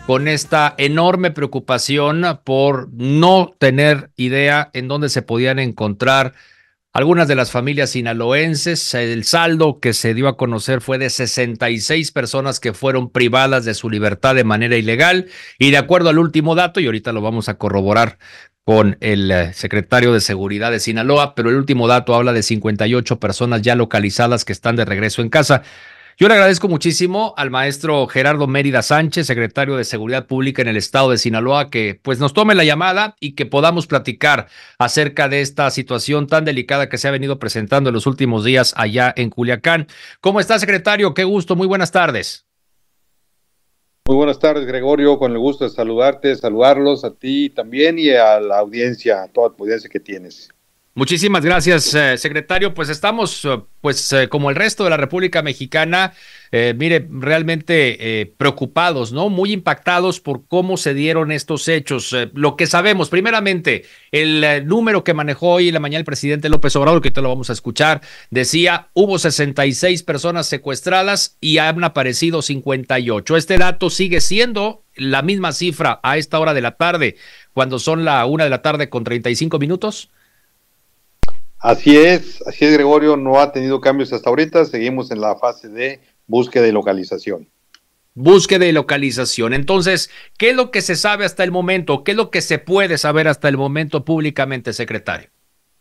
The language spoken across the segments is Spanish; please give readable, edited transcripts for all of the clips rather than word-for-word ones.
con esta enorme preocupación por no tener idea en dónde se podían encontrar algunas de las familias sinaloenses. El saldo que se dio a conocer fue de 66 personas que fueron privadas de su libertad de manera ilegal, y de acuerdo al último dato, y ahorita lo vamos a corroborar con el secretario de Seguridad de Sinaloa, pero el último dato habla de 58 personas ya localizadas que están de regreso en casa. Yo le agradezco muchísimo al maestro Gerardo Mérida Sánchez, secretario de Seguridad Pública en el estado de Sinaloa, que pues nos tome la llamada y que podamos platicar acerca de esta situación tan delicada que se ha venido presentando en los últimos días allá en Culiacán. ¿Cómo está, secretario? Qué gusto, muy buenas tardes. Muy buenas tardes, Gregorio, con el gusto de saludarte, saludarlos a ti también y a la audiencia, a toda tu audiencia que tienes. Muchísimas gracias, secretario. Pues estamos, como el resto de la República Mexicana, mire, realmente preocupados, ¿no? Muy impactados por cómo se dieron estos hechos. Lo que sabemos, primeramente, el número que manejó hoy en la mañana el presidente López Obrador, que te lo vamos a escuchar, decía, hubo 66 personas secuestradas y han aparecido 58. Este dato sigue siendo la misma cifra a esta hora de la tarde, cuando son la 1 de la tarde con 35 minutos. Así es, Gregorio, no ha tenido cambios hasta ahorita, seguimos en la fase de búsqueda y localización. Búsqueda y localización. Entonces, ¿qué es lo que se sabe hasta el momento? ¿Qué es lo que se puede saber hasta el momento públicamente, secretario?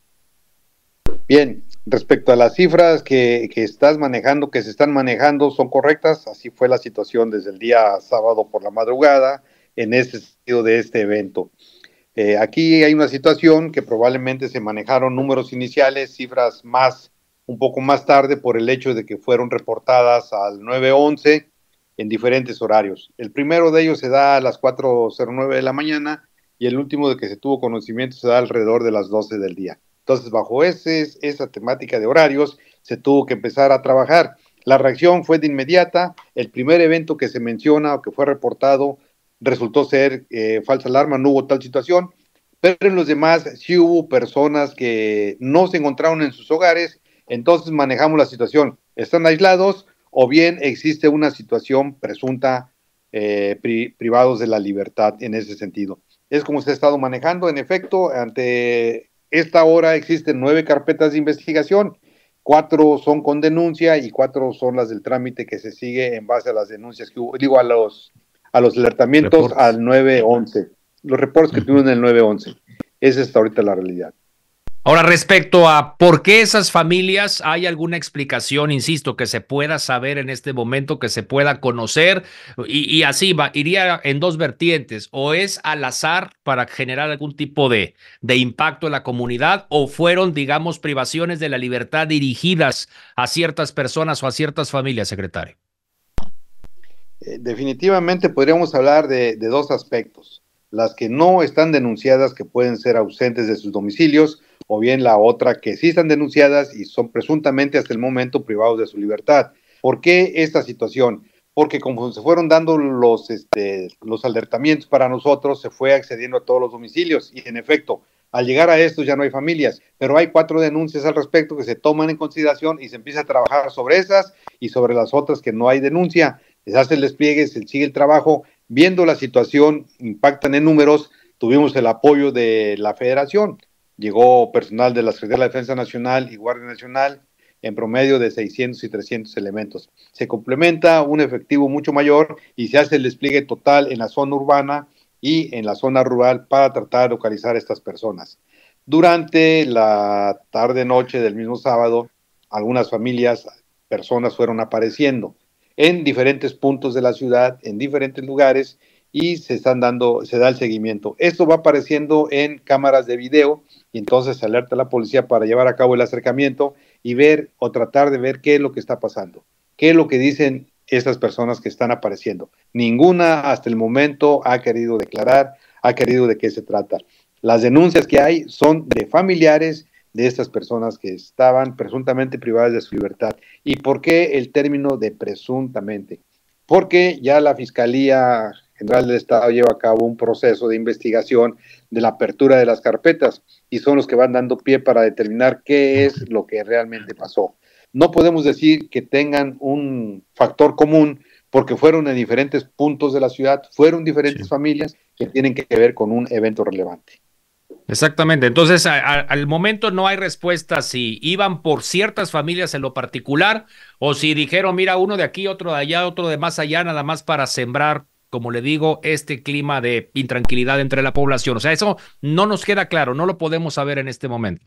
Bien, respecto a las cifras que estás manejando, que se están manejando, son correctas, así fue la situación desde el día sábado por la madrugada en este sentido de este evento. Aquí hay una situación que probablemente se manejaron números iniciales, cifras un poco más tarde por el hecho de que fueron reportadas al 911 en diferentes horarios. El primero de ellos se da a las 4:09 de la mañana y el último de que se tuvo conocimiento se da alrededor de las 12 del día. Entonces, bajo esa temática de horarios, se tuvo que empezar a trabajar. La reacción fue de inmediata. El primer evento que se menciona o que fue reportado resultó ser falsa alarma, no hubo tal situación, pero en los demás sí hubo personas que no se encontraron en sus hogares, entonces manejamos la situación, están aislados o bien existe una situación presunta privados de la libertad en ese sentido. Es como se ha estado manejando, en efecto, ante esta hora existen 9 carpetas de investigación, 4 son con denuncia y 4 son las del trámite que se sigue en base a las denuncias que hubo, digo, a los alertamientos Reportes. al 911, los reportes que tuvieron en el 911. Esa es ahorita la realidad. Ahora, respecto a por qué esas familias, ¿hay alguna explicación, insisto, que se pueda saber en este momento, que se pueda conocer? Y así iría en dos vertientes, o es al azar para generar algún tipo de impacto en la comunidad, o fueron, digamos, privaciones de la libertad dirigidas a ciertas personas o a ciertas familias, secretario. Definitivamente podríamos hablar de 2 aspectos. Las que no están denunciadas, que pueden ser ausentes de sus domicilios, o bien la otra que sí están denunciadas y son presuntamente hasta el momento privados de su libertad. ¿Por qué esta situación? Porque como se fueron dando los alertamientos para nosotros, se fue accediendo a todos los domicilios y en efecto, al llegar a estos ya no hay familias, pero hay 4 denuncias al respecto que se toman en consideración y se empieza a trabajar sobre esas y sobre las otras que no hay denuncia. Se hace el despliegue, se sigue el trabajo, viendo la situación, impactan en números, tuvimos el apoyo de la Federación, llegó personal de la Secretaría de la Defensa Nacional y Guardia Nacional, en promedio de 600 y 300 elementos. Se complementa un efectivo mucho mayor y se hace el despliegue total en la zona urbana y en la zona rural para tratar de localizar a estas personas. Durante la tarde-noche del mismo sábado, algunas familias, personas fueron apareciendo en diferentes puntos de la ciudad, en diferentes lugares, y se da el seguimiento. Esto va apareciendo en cámaras de video, y entonces se alerta a la policía para llevar a cabo el acercamiento y ver o tratar de ver qué es lo que está pasando, qué es lo que dicen estas personas que están apareciendo. Ninguna hasta el momento ha querido declarar, ha querido de qué se trata. Las denuncias que hay son de familiares de estas personas que estaban presuntamente privadas de su libertad. ¿Y por qué el término de presuntamente? Porque ya la Fiscalía General del Estado lleva a cabo un proceso de investigación de la apertura de las carpetas y son los que van dando pie para determinar qué es lo que realmente pasó. No podemos decir que tengan un factor común porque fueron en diferentes puntos de la ciudad, fueron diferentes Sí. familias que tienen que ver con un evento relevante. Exactamente. Entonces, al momento no hay respuesta si iban por ciertas familias en lo particular o si dijeron, mira, uno de aquí, otro de allá, otro de más allá, nada más para sembrar, como le digo, este clima de intranquilidad entre la población. O sea, eso no nos queda claro, no lo podemos saber en este momento.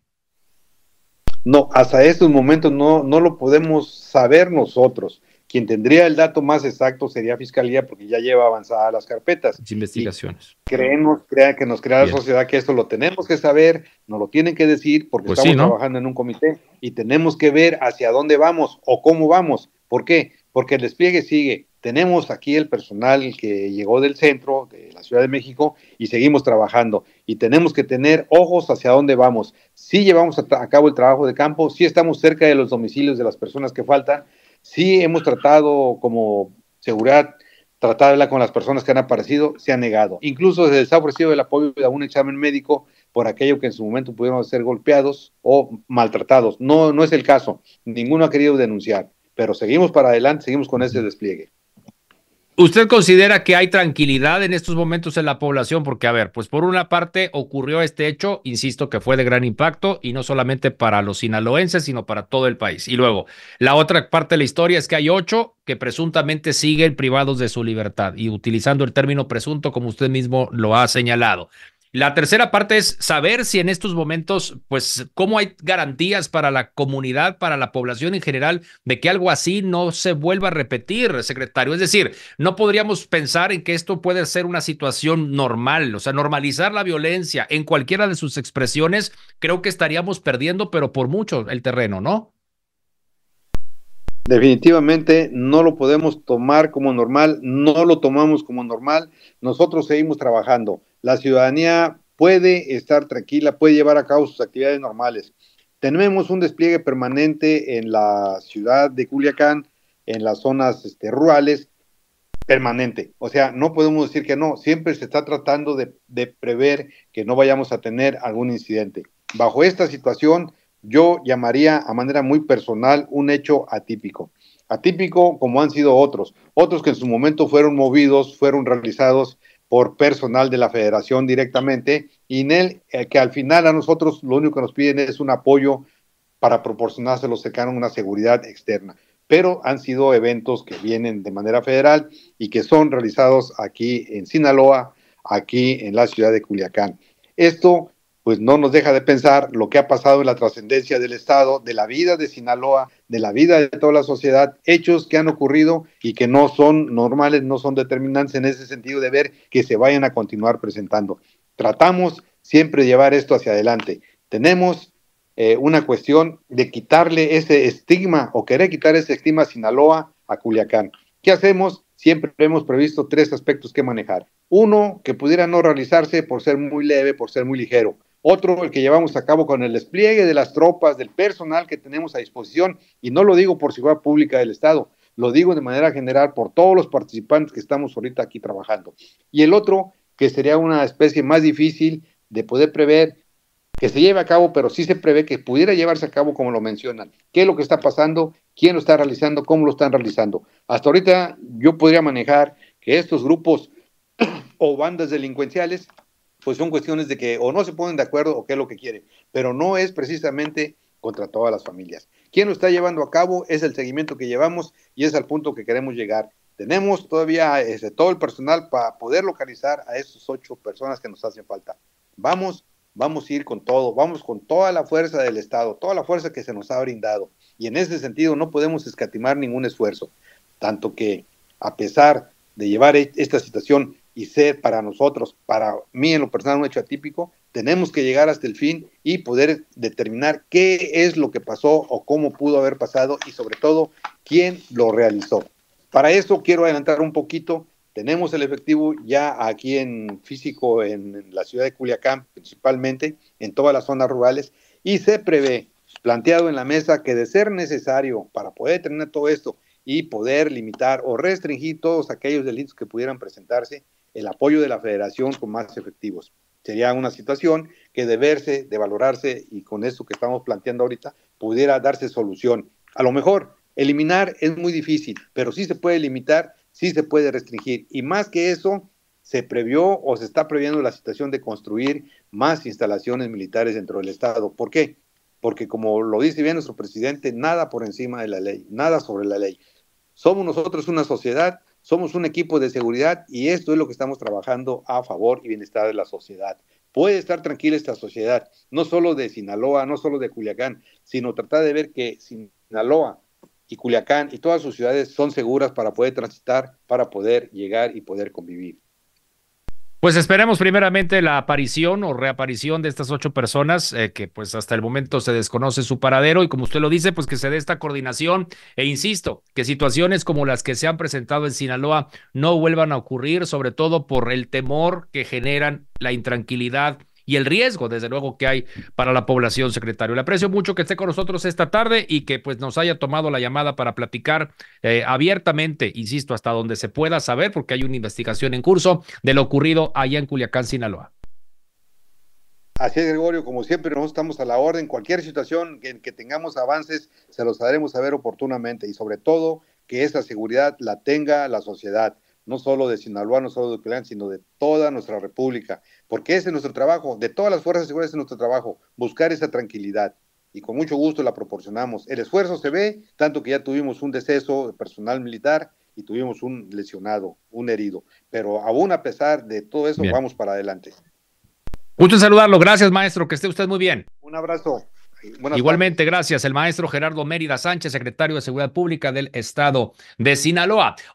No, hasta estos momentos no lo podemos saber nosotros. Quien tendría el dato más exacto sería Fiscalía, porque ya lleva avanzadas las carpetas. Las Y investigaciones. que nos crea la Bien. sociedad que esto lo tenemos que saber, nos lo tienen que decir, porque Pues sí, estamos ¿no? trabajando en un comité y tenemos que ver hacia dónde vamos o cómo vamos. ¿Por qué? Porque el despliegue sigue. Tenemos aquí el personal que llegó del centro, de la Ciudad de México, y seguimos trabajando. Y tenemos que tener ojos hacia dónde vamos. Sí llevamos a cabo el trabajo de campo, sí estamos cerca de los domicilios de las personas que faltan, sí hemos tratado como seguridad tratarla con las personas que han aparecido, se ha negado. Incluso se les ha ofrecido el apoyo de un examen médico por aquello que en su momento pudieron ser golpeados o maltratados. No es el caso. Ninguno ha querido denunciar, pero seguimos para adelante, seguimos con ese despliegue. ¿Usted considera que hay tranquilidad en estos momentos en la población? Porque, a ver, pues por una parte ocurrió este hecho, insisto, que fue de gran impacto y no solamente para los sinaloenses, sino para todo el país. Y luego, la otra parte de la historia es que hay 8 que presuntamente siguen privados de su libertad y utilizando el término presunto como usted mismo lo ha señalado. La tercera parte es saber si en estos momentos, pues, cómo hay garantías para la comunidad, para la población en general, de que algo así no se vuelva a repetir, secretario. Es decir, no podríamos pensar en que esto puede ser una situación normal, o sea, normalizar la violencia en cualquiera de sus expresiones, creo que estaríamos perdiendo, pero por mucho el terreno, ¿no? Definitivamente no lo podemos tomar como normal, no lo tomamos como normal, nosotros seguimos trabajando. La ciudadanía puede estar tranquila, puede llevar a cabo sus actividades normales. Tenemos un despliegue permanente en la ciudad de Culiacán, en las zonas rurales, permanente. O sea, no podemos decir que no, siempre se está tratando de prever que no vayamos a tener algún incidente. Bajo esta situación, yo llamaría a manera muy personal un hecho atípico. Atípico como han sido otros que en su momento fueron movidos, fueron realizados por personal de la federación directamente, y en él, que al final a nosotros lo único que nos piden es un apoyo para proporcionárselos cercano una seguridad externa. Pero han sido eventos que vienen de manera federal y que son realizados aquí en Sinaloa, aquí en la ciudad de Culiacán. Esto pues no nos deja de pensar lo que ha pasado en la trascendencia del Estado, de la vida de Sinaloa, de la vida de toda la sociedad, hechos que han ocurrido y que no son normales, no son determinantes en ese sentido de ver que se vayan a continuar presentando. Tratamos siempre de llevar esto hacia adelante. Tenemos una cuestión de quitarle ese estigma o querer quitar ese estigma a Sinaloa, a Culiacán. ¿Qué hacemos? Siempre hemos previsto 3 aspectos que manejar. Uno, que pudiera no realizarse por ser muy leve, por ser muy ligero. Otro, el que llevamos a cabo con el despliegue de las tropas, del personal que tenemos a disposición, y no lo digo por seguridad pública del Estado, lo digo de manera general por todos los participantes que estamos ahorita aquí trabajando. Y el otro, que sería una especie más difícil de poder prever, que se lleve a cabo, pero sí se prevé que pudiera llevarse a cabo como lo mencionan. ¿Qué es lo que está pasando? ¿Quién lo está realizando? ¿Cómo lo están realizando? Hasta ahorita yo podría manejar que estos grupos o bandas delincuenciales pues son cuestiones de que o no se ponen de acuerdo o qué es lo que quieren, pero no es precisamente contra todas las familias. ¿Quién lo está llevando a cabo? Es el seguimiento que llevamos y es al punto que queremos llegar. Tenemos todavía todo el personal para poder localizar a esas 8 personas que nos hacen falta. Vamos a ir con todo, vamos con toda la fuerza del Estado, toda la fuerza que se nos ha brindado. Y en ese sentido no podemos escatimar ningún esfuerzo. Tanto que, a pesar de llevar esta situación y ser para nosotros, para mí en lo personal un hecho atípico, tenemos que llegar hasta el fin y poder determinar qué es lo que pasó o cómo pudo haber pasado y sobre todo quién lo realizó. Para eso quiero adelantar un poquito. Tenemos el efectivo ya aquí en físico en la ciudad de Culiacán, principalmente en todas las zonas rurales, y se prevé, planteado en la mesa, que de ser necesario para poder determinar todo esto y poder limitar o restringir todos aquellos delitos que pudieran presentarse, el apoyo de la federación con más efectivos. Sería una situación que de verse, de valorarse, y con esto que estamos planteando ahorita, pudiera darse solución. A lo mejor eliminar es muy difícil, pero sí se puede limitar sí se puede restringir. Y más que eso, se previó o se está previendo la situación de construir más instalaciones militares dentro del Estado. ¿Por qué? Porque como lo dice bien nuestro presidente, nada por encima de la ley, nada sobre la ley. Somos nosotros una sociedad, somos un equipo de seguridad y esto es lo que estamos trabajando a favor y bienestar de la sociedad. Puede estar tranquila esta sociedad, no solo de Sinaloa, no solo de Culiacán, sino tratar de ver que Sinaloa y Culiacán y todas sus ciudades son seguras para poder transitar, para poder llegar y poder convivir. Pues esperemos primeramente la aparición o reaparición de estas 8 personas que pues hasta el momento se desconoce su paradero y como usted lo dice, pues que se dé esta coordinación e insisto, que situaciones como las que se han presentado en Sinaloa no vuelvan a ocurrir, sobre todo por el temor que generan, la intranquilidad y el riesgo, desde luego, que hay para la población, secretario. Le aprecio mucho que esté con nosotros esta tarde y que pues nos haya tomado la llamada para platicar abiertamente, insisto, hasta donde se pueda saber, porque hay una investigación en curso de lo ocurrido allá en Culiacán, Sinaloa. Así es, Gregorio, como siempre, nosotros estamos a la orden. Cualquier situación en que tengamos avances, se los haremos saber oportunamente y sobre todo que esa seguridad la tenga la sociedad, no solo de Sinaloa, no solo de Culiacán, sino de toda nuestra república, porque ese es nuestro trabajo, de todas las fuerzas de seguridad es nuestro trabajo, buscar esa tranquilidad y con mucho gusto la proporcionamos. El esfuerzo se ve, tanto que ya tuvimos un deceso de personal militar y tuvimos un lesionado, un herido, pero aún a pesar de todo eso, Bien. vamos para adelante. Gusto en saludarlo. Gracias, maestro. Que esté usted muy bien. Un abrazo. Igualmente, tardes. Gracias. El maestro Gerardo Mérida Sánchez, secretario de Seguridad Pública del Estado de Sinaloa.